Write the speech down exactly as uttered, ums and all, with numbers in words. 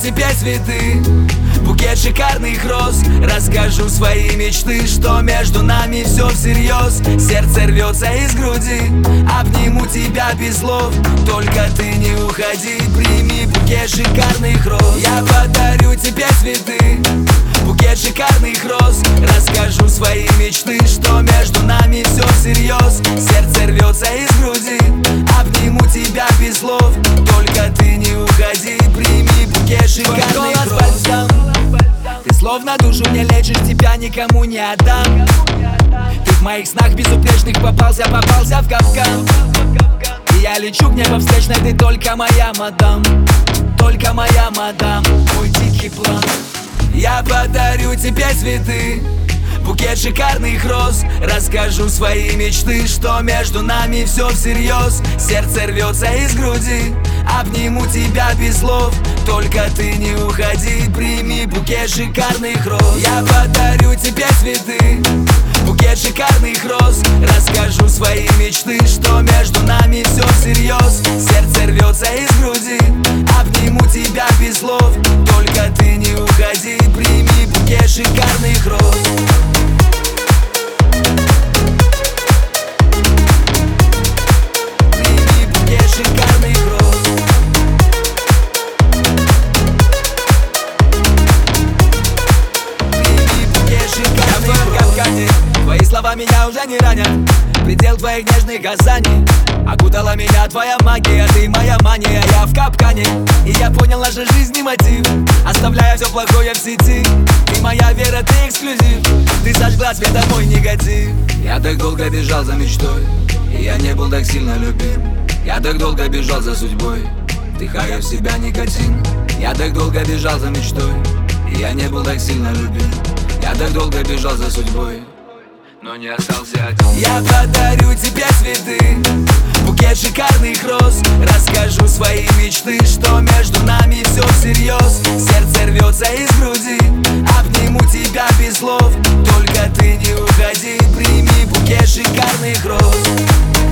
тебе цветы, букет шикарных роз. Расскажу свои мечты, что между нами все всерьез. Сердце рвется из груди, обниму тебя без слов. Только ты не уходи, прими букет шикарных роз. Я подарю тебе цветы, букет шикарных роз. Расскажу свои мечты, что между нами все всерьез. Сердце рвется из груди, обниму тебя без слов. Только ты не уходи, прими букет шикарных роз. Ты словно душу мне лечишь, тебя никому не отдам. Ты в моих снах безупречных попался, попался в капкан. И я лечу к небу встречной, ты только моя мадам. Только моя мадам, мой дикий план. Я подарю тебе цветы, букет шикарных роз. Расскажу свои мечты, что между нами все всерьез. Сердце рвется из груди, обниму тебя без слов. Только ты не уходи, прими букет шикарных роз. Я подарю тебе цветы, букет шикарных роз. Расскажу свои мечты, что между нами все всерьез. Сердце рвется из груди, обниму тебя без слов. Только ты не уходи, прими букет шикарных роз. Твои слова меня уже не ранят, предел твоих нежных касаний. Окутала меня твоя магия, ты моя мания, я в капкане. И я понял, наша жизнь не мотив, оставляя все плохое в сети. Ты моя вера, ты эксклюзив, ты сожгла светом мой негатив. Я так долго бежал за мечтой, и я не был так сильно любим. Я так долго бежал за судьбой, вдыхая в себя никотин. Я так долго бежал за мечтой, и я не был так сильно любим. Я так долго бежал за судьбой, но не остался один. Я подарю тебе цветы, букет шикарных роз. Расскажу свои мечты, что между нами все всерьез. Сердце рвется из груди, обниму тебя без слов. Только ты не уходи, прими букет шикарных роз.